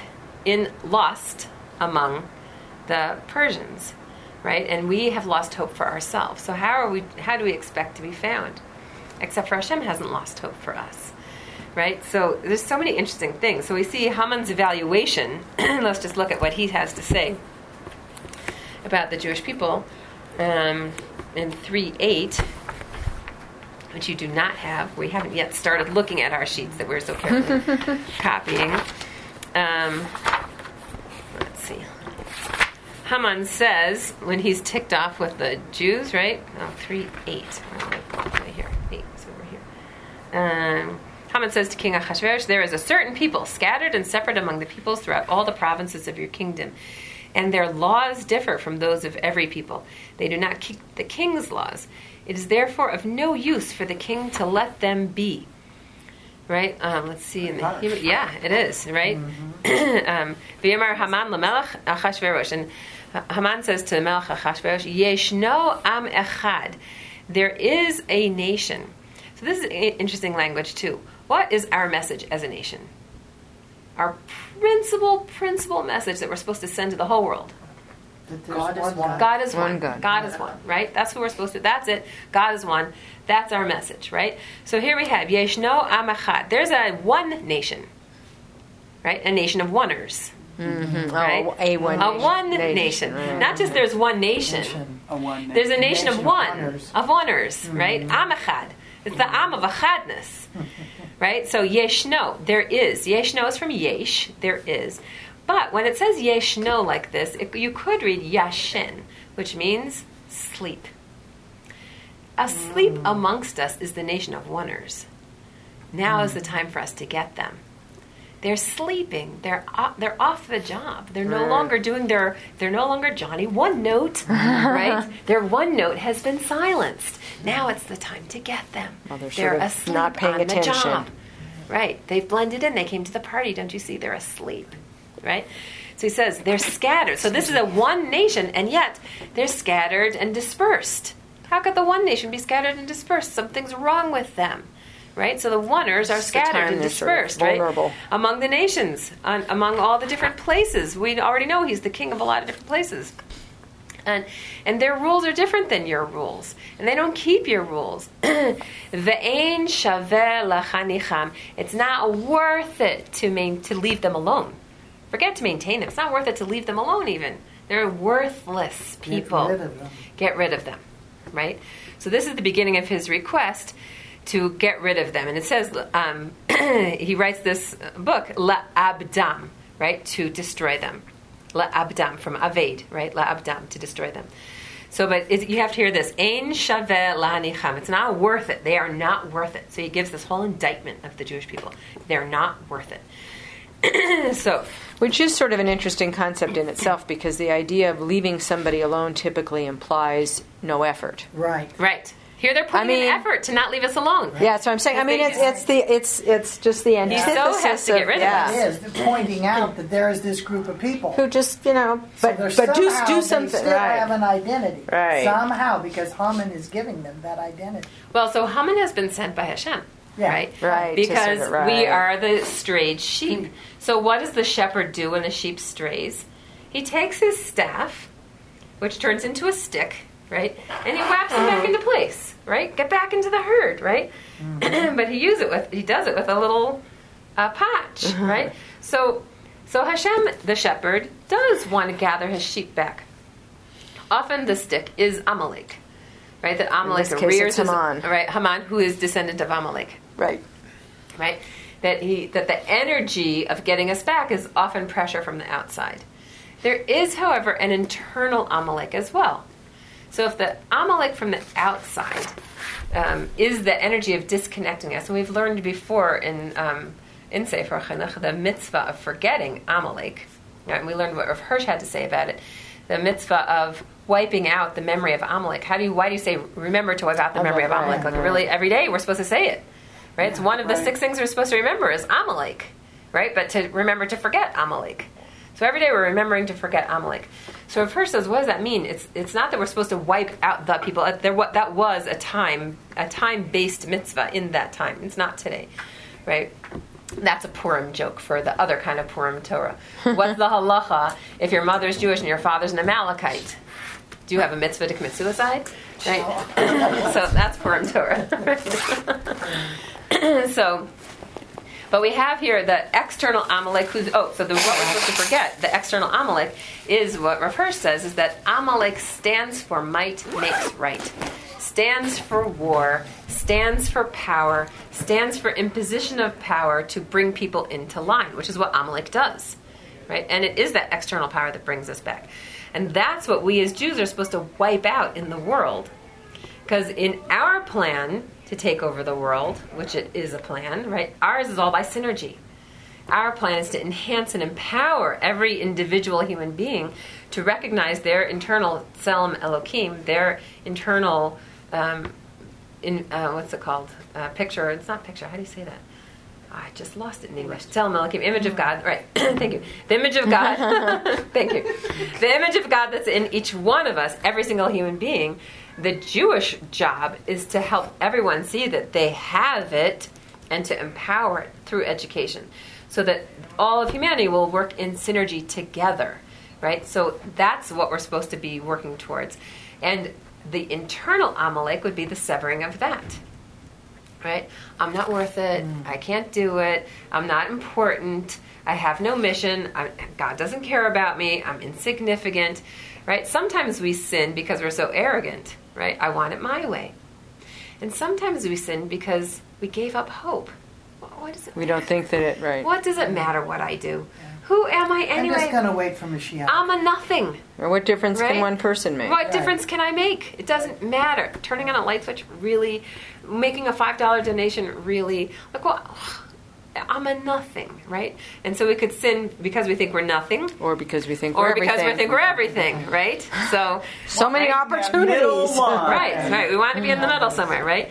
lost among the Persians, right? And we have lost hope for ourselves. So how do we expect to be found? Except for Hashem hasn't lost hope for us, right? So there's so many interesting things. So we see Haman's evaluation. Let's just look at what he has to say about the Jewish people in 3:8, which you do not have. We haven't yet started looking at our sheets that we're so carefully copying. Let's see. Haman says, when he's ticked off with the Jews, right? 3:8. Right here. 8 is over here. Haman says to King Ahasuerus, there is a certain people scattered and separate among the peoples throughout all the provinces of your kingdom, and their laws differ from those of every people. They do not keep the king's laws. It is therefore of no use for the king to let them be. right? Let's see. In the Hebrew, yeah, it is, right? V'yamar Haman l'melech Achashverosh. And Haman says to Melech Achashverosh, Yeshno am echad. There is a nation. So this is interesting language too. What is our message as a nation? Our principal message that we're supposed to send to the whole world. God is one. God is one. God. God is one, right? That's who we're supposed to. That's it. God is one. That's our message, right? So here we have Yeshno am echad. There's a one nation, right? A nation of oners. Right? Oh, a one nation. Not just there's one nation. A one There's a nation of one, oners. of oners, right? Am echad. It's the am of achadness, right? So yeshno, there is. Yeshno is from yesh, there is. But when it says yeshno like this, you could read yashin, which means sleep. Asleep amongst us is the nation of oners. Now is the time for us to get them. They're sleeping. They're off the job. They're no longer doing they're no longer Johnny One Note, right? Their one note has been silenced. Now it's the time to get them. Well, they're they're sort of asleep not paying on attention. the job. Right. They've blended in. They came to the party. Don't you see? They're asleep. Right? So he says they're scattered. So this is a one nation, and yet they're scattered and dispersed. How could the one nation be scattered and dispersed? Something's wrong with them. Right? So the oners are scattered and dispersed, right? Vulnerable. Among the nations, among all the different places. We already know he's the king of a lot of different places. And their rules are different than your rules. And they don't keep your rules. Ve'ein shaveh lachanicham. It's not worth it to leave them alone. Forget to maintain them. It's not worth it to leave them alone even. They're worthless people. Get rid of them. Get rid of them. Right? So this is the beginning of his request to get rid of them. And it says, he writes this book, La'abdam, right? To destroy them. La'abdam, from Aved, right? La'abdam, to destroy them. So, but you have to hear this. Ein shaveh la'anicham. It's not worth it. They are not worth it. So he gives this whole indictment of the Jewish people. They're not worth it. So, which is sort of an interesting concept in itself, because the idea of leaving somebody alone typically implies no effort. Right. right. Here they're putting in effort to not leave us alone. Yeah, that's what I'm saying. I mean, it's just the antithesis so has to get rid of us. It is. They're pointing out that there is this group of people who just, but somehow do something. They still have an identity. Right. Somehow, because Haman is giving them that identity. Well, so Haman has been sent by Hashem. Yeah. Right? Right. Because Right. we are the strayed sheep. So what does the shepherd do when the sheep strays? He takes his staff, which turns into a stick, right? And he whaps him back into place, right? Get back into the herd, right? But he does it with a little patch, right? So Hashem, the shepherd, does want to gather his sheep back. Often the stick is Amalek, right? That Amalek In this case, rears it's Haman. right? Haman, who is descendant of Amalek. Right. Right? That the energy of getting us back is often pressure from the outside. There is, however, an internal Amalek as well. So if the Amalek from the outside is the energy of disconnecting us, and we've learned before in Sefer Chinuch the mitzvah of forgetting Amalek, right? And we learned what Rav Hirsch had to say about it, the mitzvah of wiping out the memory of Amalek. Why do you say remember to wipe out the memory of Amalek? Like really every day we're supposed to say it. Right? It's one of the 6 things we're supposed to remember is Amalek, right? But to remember to forget Amalek. So every day we're remembering to forget Amalek. So Rav Hirsch says, what does that mean? It's not that we're supposed to wipe out the people. That was a time-based mitzvah in that time. It's not today, right? That's a Purim joke for the other kind of Purim Torah. What's the halacha if your mother's Jewish and your father's an Amalekite? Do you have a mitzvah to commit suicide? Right? So that's Purim Torah. But we have here the external Amalek. What we're supposed to forget, the external Amalek, is what Rav Hirsch says, is that Amalek stands for might makes right. Stands for war, stands for power, stands for imposition of power to bring people into line, which is what Amalek does. Right? And it is that external power that brings us back. And that's what we as Jews are supposed to wipe out in the world. Because in our plan to take over the world, which it is a plan, right? Ours is all by synergy. Our plan is to enhance and empower every individual human being to recognize their internal Tselem Elokim, their internal, what's it called? Picture. It's not picture. How do you say that? I just lost it in English. Tel Melachim, image of God. Right. Thank you. The image of God. Thank you. The image of God that's in each one of us, every single human being. The Jewish job is to help everyone see that they have it and to empower it through education so that all of humanity will work in synergy together, right? So that's what we're supposed to be working towards. And the internal Amalek would be the severing of that, right? I'm not worth it. I can't do it. I'm not important. I have no mission. God doesn't care about me. I'm insignificant, right? Sometimes we sin because we're so arrogant, right? I want it my way. And sometimes we sin because we gave up hope. What does it We don't think that it, right. What does it matter what I do? Who am I anyway? I'm just going to wait for Mashiach. I'm a nothing. Or what difference Right? can one person make? What difference can I make? It doesn't matter. Turning on a light switch, really? Making a $5 donation, really? Like, well, I'm a nothing, right? And so we could sin because we think we're nothing. Or because we think we're Or everything. because we think we're everything, right? So many right? opportunities. Right. We want to be in the middle somewhere, right?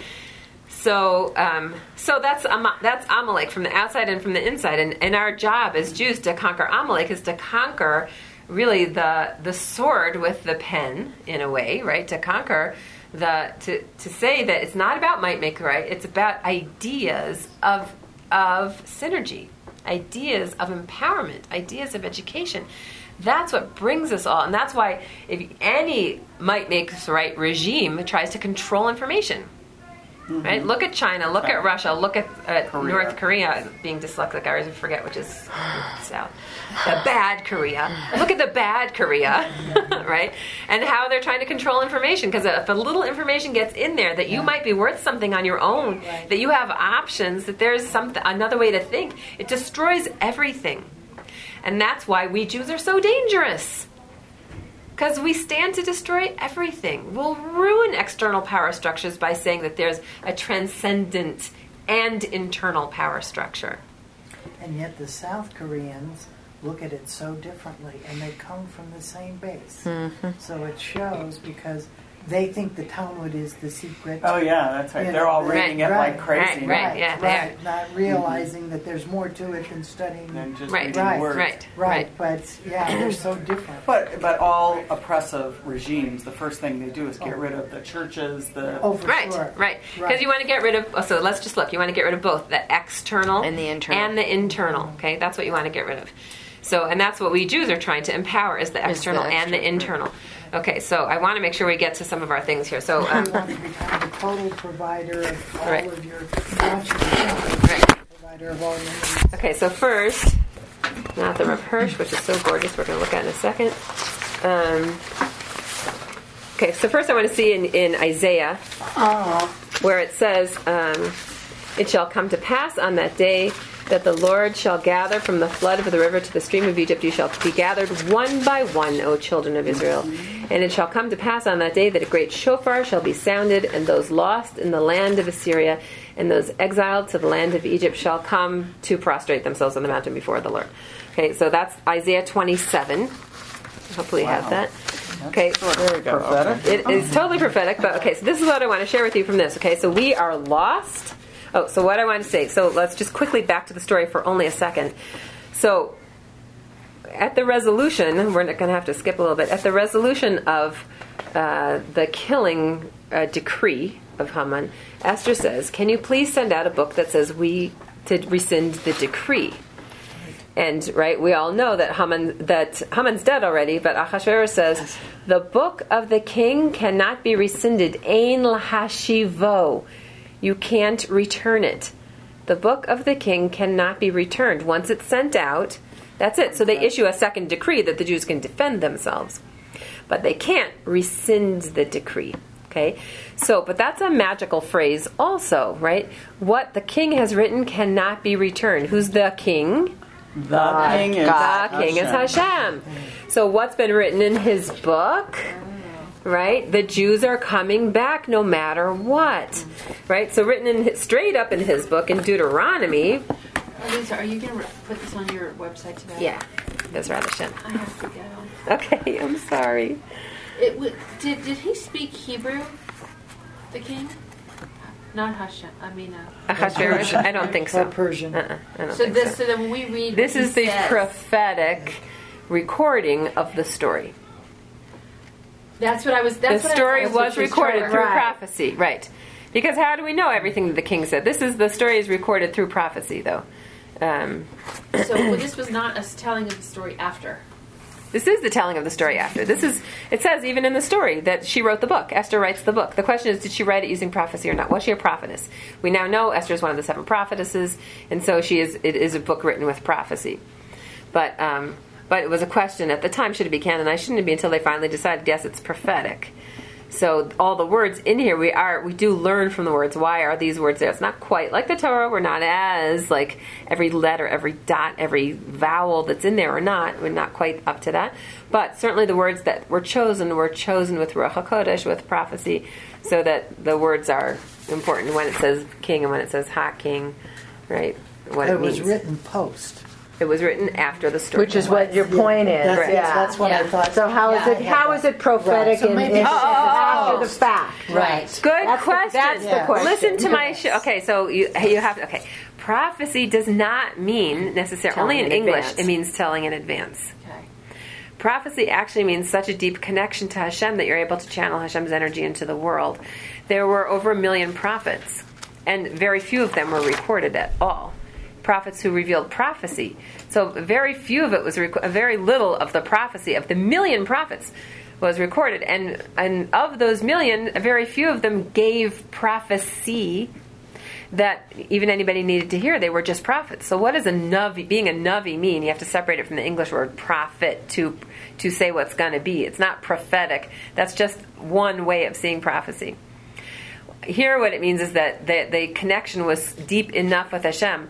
So that's Amalek from the outside and from the inside, and our job as Jews to conquer Amalek is to conquer really the sword with the pen in a way, right? To conquer to say that it's not about might make right. It's about ideas of synergy, ideas of empowerment, ideas of education. That's what brings us all, and that's why if any might makes right regime tries to control information. Right? Look at China, look at Russia, look at North Korea being dyslexic. I always forget which is south. The bad Korea. Look at the bad Korea, right? And how they're trying to control information. Because if a little information gets in there that you might be worth something on your own, that you have options, that there's another way to think, it destroys everything. And that's why we Jews are so dangerous. Because we stand to destroy everything. We'll ruin external power structures by saying that there's a transcendent and internal power structure. And yet the South Koreans look at it so differently, and they come from the same base. Mm-hmm. So it shows because they think the Talmud is the secret. Oh, yeah, that's right. They're all reading it like crazy. Right. Not realizing that there's more to it than studying. Than just reading words. Right. But, they're so different. But all oppressive regimes, the first thing they do is get rid of the churches, Sure. Right. Because you want to get rid of, so let's just look, you want to get rid of both the external and the internal. Okay, that's what you want to get rid of. So, and that's what we Jews are trying to empower is the external and the internal. Okay, so I want to make sure we get to some of our things here. So, you want to become the total provider of all of your, provider of all your needs. Okay, so first, not the Rav Hirsch, which is so gorgeous, we're going to look at in a second. Okay, so first I want to see in Isaiah, where it says, it shall come to pass on that day that the Lord shall gather from the flood of the river to the stream of Egypt. You shall be gathered one by one, O children of Israel. And it shall come to pass on that day that a great shofar shall be sounded, and those lost in the land of Assyria and those exiled to the land of Egypt shall come to prostrate themselves on the mountain before the Lord. Okay, so that's Isaiah 27. Hopefully you have that. Okay, there we go. Prophetic. It is totally prophetic, but okay, so this is what I want to share with you from this. Okay, so we are lost. Oh, so what I want to say, so let's just quickly back to the story for only a second. So, at the resolution, we're going to have to skip a little bit, at the resolution of the killing decree of Haman, Esther says, can you please send out a book that says to rescind the decree? And, right, we all know that Haman's dead already, but Ahasuerus says, the book of the king cannot be rescinded, ein lahashivo. You can't return it. The book of the king cannot be returned. Once it's sent out, that's it. So they issue a second decree that the Jews can defend themselves. But they can't rescind the decree. Okay? So, but that's a magical phrase also, right? What the king has written cannot be returned. Who's the king? The king is Hashem. So what's been written in his book? Right? The Jews are coming back no matter what. Right? So written straight up in his book in Deuteronomy. Lisa, are you going to put this on your website today? Yeah. That's rather Hashem. I have to go. Okay, I'm sorry. Did he speak Hebrew, the king? Not Hashem. I mean, Achashverosh? I don't think so. Or Persian. I don't so think this. so. So then when we read, This what is he the says, prophetic recording of the story. That's what I was. That's The what story I was recorded through right. prophecy, right? Because how do we know everything that the king said? The story is recorded through prophecy, though. So this was not us telling of the story after. This is the telling of the story after. It says even in the story that she wrote the book. Esther writes the book. The question is, did she write it using prophecy or not? Was she a prophetess? We now know Esther is one of the 7 prophetesses, and so it is a book written with prophecy. But it was a question at the time, should it be canonized? Shouldn't it be, until they finally decided, yes, it's prophetic. So all the words in here, we do learn from the words. Why are these words there? It's not quite like the Torah. We're not as, like, every letter, every dot, every vowel that's in there or not. We're not quite up to that. But certainly the words that were chosen with Ruach HaKodesh, with prophecy, so that the words are important when it says king and when it says ha-king, right? What it means. was written post. It was written after the story. Which is what your point is. That's what I thought. So how is it prophetic Right. So in maybe after the fact? Right. Good question. That's the question. Listen to my show. Okay, so you have to. Okay, prophecy does not mean necessarily, Telling only in in English, advance. it means telling in advance. Okay. Prophecy actually means such a deep connection to Hashem that you're able to channel Hashem's energy into the world. There were over 1 million prophets, and very few of them were recorded at all. Prophets who revealed prophecy. So very few of it was, very little of the prophecy, of the 1 million prophets, was recorded. And of those 1 million, very few of them gave prophecy that even anybody needed to hear. They were just prophets. So what does being a Navi mean? You have to separate it from the English word prophet to say what's going to be. It's not prophetic. That's just one way of seeing prophecy. Here what it means is that the connection was deep enough with Hashem.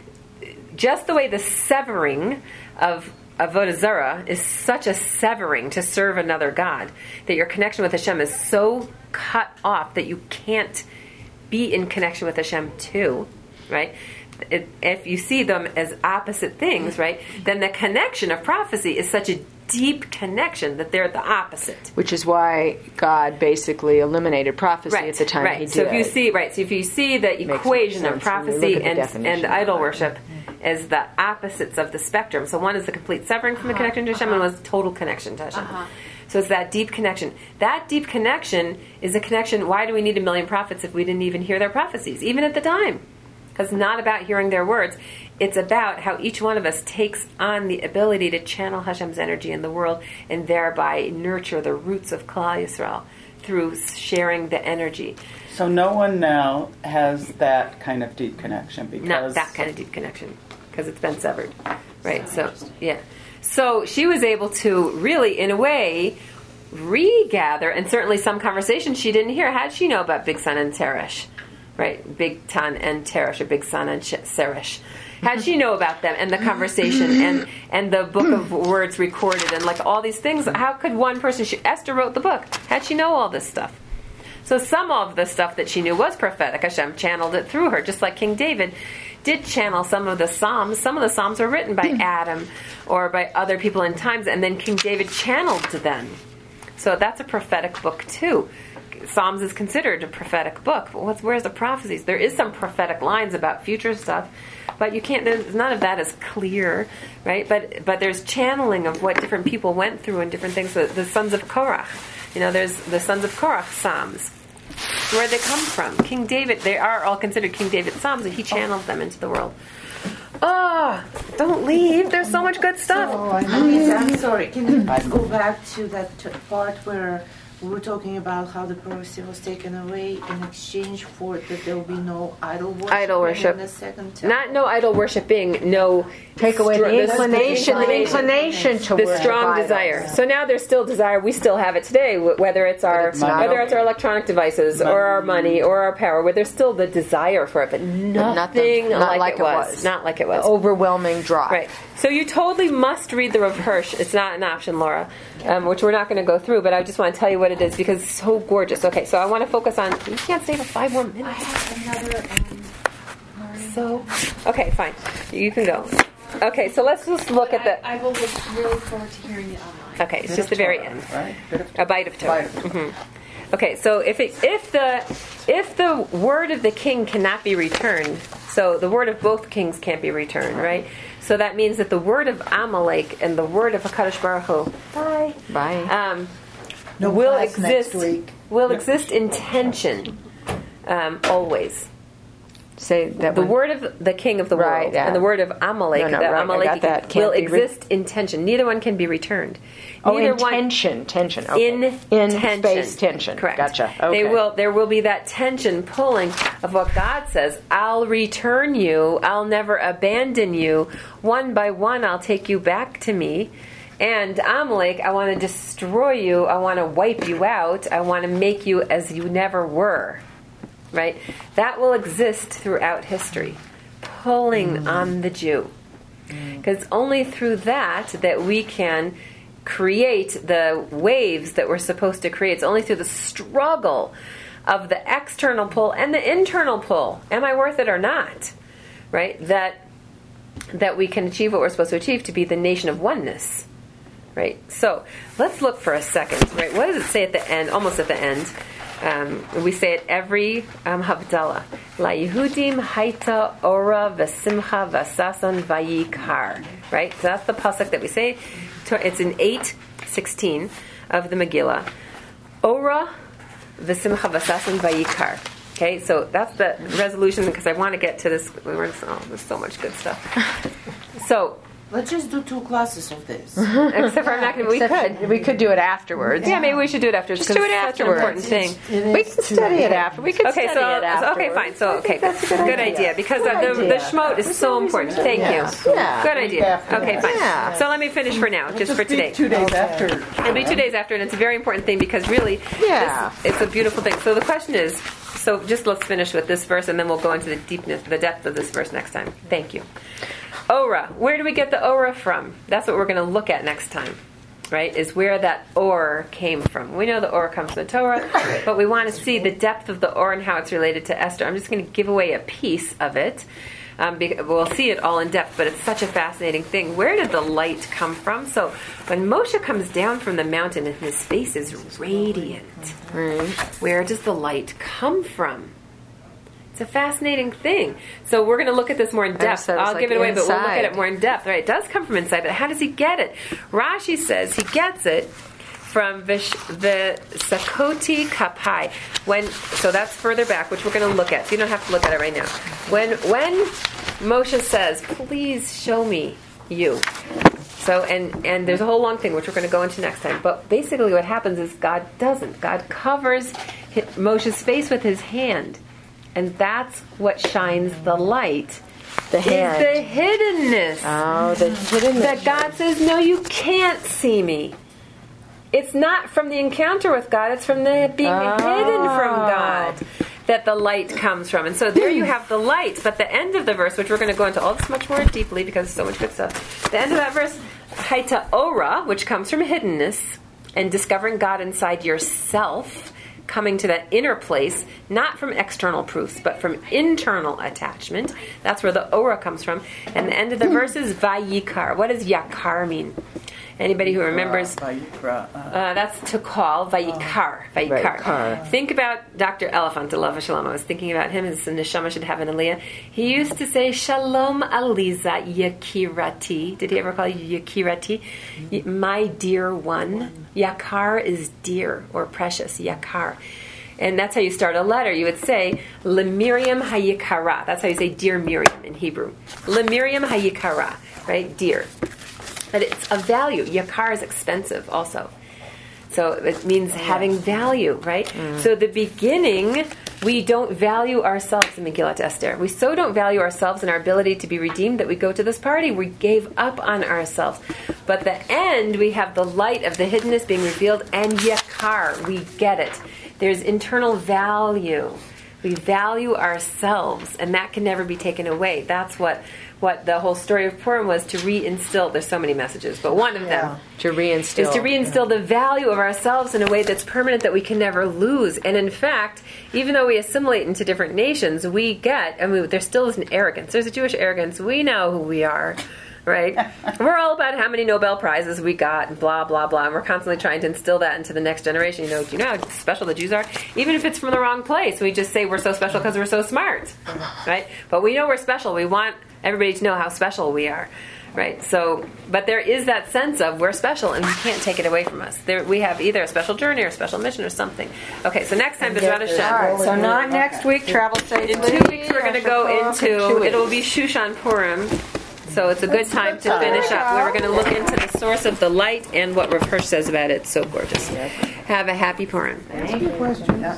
Just the way the severing of Avodah Zarah is such a severing to serve another God, that your connection with Hashem is so cut off that you can't be in connection with Hashem too, right? If you see them as opposite things, right, then the connection of prophecy is such a deep connection that they're the opposite. Which is why God basically eliminated prophecy at the time he did. So if you see the equation of prophecy and idol worship as the opposites of the spectrum. So one is the complete severing from the connection to Hashem, and one is total connection to Hashem. So it's that deep connection. That deep connection is a connection. Why do we need 1 million prophets if we didn't even hear their prophecies, even at the time? Because it's not about hearing their words. It's about how each one of us takes on the ability to channel Hashem's energy in the world and thereby nurture the roots of Klal Yisrael through sharing the energy. So no one now has that kind of deep connection because Not that kind of deep connection, because it's been severed. Right, so, yeah. So she was able to really, in a way, regather, and certainly some conversations she didn't hear. How did she know about Big Son and Teresh? Right, Big Tan and Teresh, or Big Son and Seresh. How did she know about them and the conversation and the book of words recorded and like all these things? How could one person, Esther wrote the book. How'd she know all this stuff? So some of the stuff that she knew was prophetic. Hashem channeled it through her, just like King David did channel some of the Psalms. Some of the Psalms were written by Adam or by other people in times, and then King David channeled to them. So that's a prophetic book too. Psalms is considered a prophetic book. But where's the prophecies? There is some prophetic lines about future stuff, but you can't. None of that is clear, right? But there's channeling of what different people went through and different things. The sons of Korach, there's the sons of Korach Psalms. Where they come from? King David. They are all considered King David Psalms, and he channeled them into the world. Oh, don't leave. There's so much good stuff. I'm sorry. Can you please go back to that part where we were talking about how the prophecy was taken away in exchange for that there will be no idol worship? Idol worship. In the second temple? Not no idol worshiping, no Take away the inclination to the worship strong idols. desire. So now there's still desire. We still have it today, whether it's our electronic devices or our money or our power. Where there's still the desire for it, but nothing like it was. Not like it was. The overwhelming drive. Right. So you totally must read the Rav Hirsch. It's not an option, Laura, which we're not going to go through. But I just want to tell you what it is because it's so gorgeous. Okay, so I want to focus on. You can't stay for 5 more minutes. I have another. Okay, fine. You can go. Okay, so let's just look at the. I will look really forward to hearing it online. Okay, it's just the very end. right? A bite of Torah. Bite of Torah. Okay, so if if the word of the king cannot be returned, so the word of both kings can't be returned, right? So that means that the word of Amalek and the word of HaKadosh Baruch Hu, will class next week. exist in tension always. Say that The one. word of the king of the Right, world yeah. and the word of Amalek, No, the right, I Amalek got that. Can't will be exist in tension. Neither one can be returned. Oh, Neither in tension. Okay. In tension. Space tension. Correct. Gotcha. Okay. There will be that tension pulling of what God says. I'll return you. I'll never abandon you. One by one, I'll take you back to me. And Amalek, I want to destroy you. I want to wipe you out. I want to make you as you never were. Right? That will exist throughout history, pulling on the Jew. Because only through that we can create the waves that we're supposed to create. It's only through the struggle of the external pull and the internal pull. Am I worth it or not? Right? That we can achieve what we're supposed to achieve, to be the nation of oneness. Right? So let's look for a second. Right? What does it say at the end? Almost at the end. We say it every Havdalah. La Yehudim Haita Ora V'Simcha V'Sason Vayikar. Right? So that's the pasuk that we say. It's in 8:16 of the Megillah. Ora V'Simcha V'Sason Vayikar. Okay, so that's the resolution, because I want to get to this. There's so much good stuff. So Let's just do 2 classes of this. except for I'm not going to. We could do it afterwards. Yeah, maybe we should do it afterwards. Just do it It's such an important thing. We can study it after. We can Okay, study it afterwards. okay, fine. So, okay, good idea, because the Shmot is so important. Thank you. Yeah. Good idea. Okay, fine. Yeah. So let me finish for now, just for today. 2 days after. It'll be 2 days after, and it's a very important thing, because really, Yeah. it's a beautiful thing. So the question is, so just let's finish with this verse, and then we'll go into the depth of this verse next time. Thank you. Ora. Where do we get the Ora from? That's what we're going to look at next time, right? Is where that Or came from. We know the Or comes from the Torah, but we want to see the depth of the Or and how it's related to Esther. I'm just going to give away a piece of it. We'll see it all in depth, but it's such a fascinating thing. Where did the light come from? So when Moshe comes down from the mountain and his face is radiant, where does the light come from? It's a fascinating thing. So we're going to look at this more in depth. I'll give it away, but we'll look at it more in depth. Right? It does come from inside, but how does he get it? Rashi says he gets it from the Sakoti Kapai. So that's further back, which we're going to look at. So you don't have to look at it right now. When Moshe says, "Please show me you." So and there's a whole long thing which we're going to go into next time. But basically, what happens is God doesn't. God covers Moshe's face with His hand. And that's what shines the light. The hand. Is the hiddenness. Oh, the hiddenness. That God says, no, you can't see me. It's not from the encounter with God. It's from the being hidden from God that the light comes from. And so there you have the light. But the end of the verse, which we're going to go into all this much more deeply because there's so much good stuff. The end of that verse, Haita Ora, which comes from hiddenness and discovering God inside yourself, coming to that inner place, not from external proofs, but from internal attachment. That's where the Ora comes from. And the end of the verse is Vayikar. What does Yakar mean? Anybody who remembers? That's to call. Vayikar. Vayikar. Think about Dr. Elephant, Alav Shalom. I was thinking about him. His neshama should have an aliyah. He used to say, Shalom Aliza Yakirati. Did he ever call you Yakirati? My dear one. Yakar is dear or precious. Yakar. And that's how you start a letter. You would say, Lemiriam Hayikara. That's how you say dear Miriam in Hebrew. Lemiriam Hayikara. Right? Dear. But it's of value. Yakar is expensive also. So it means having value, right? So the beginning, we don't value ourselves in Megillat Esther. We so don't value ourselves and our ability to be redeemed that we go to this party. We gave up on ourselves. But the end, we have the light of the hiddenness being revealed, and Yakar, we get it. There's internal value. We value ourselves, and that can never be taken away. That's what the whole story of Purim was, to reinstill. There's so many messages, but one of them to reinstill is to reinstill the value of ourselves in a way that's permanent, that we can never lose. And in fact, even though we assimilate into different nations, we get, there still is an arrogance. There's a Jewish arrogance. We know who we are. right? We're all about how many Nobel Prizes we got and blah, blah, blah. And we're constantly trying to instill that into the next generation. Do you know how special the Jews are? Even if it's from the wrong place, we just say we're so special because we're so smart, right? But we know we're special. We want everybody to know how special we are. Right. So, but there is that sense of we're special, and you can't take it away from us. We have either a special journey or a special mission or something. Okay. So next time, Bezrat Hashem. All right. So not next week. Travel safely. In 2 weeks, we're going to go into. It will be Shushan Purim. So it's a good time to finish up. We're going to look into the source of the light and what Rav Hirsch says about it. It's so gorgeous. Have a happy Purim. That's a good question.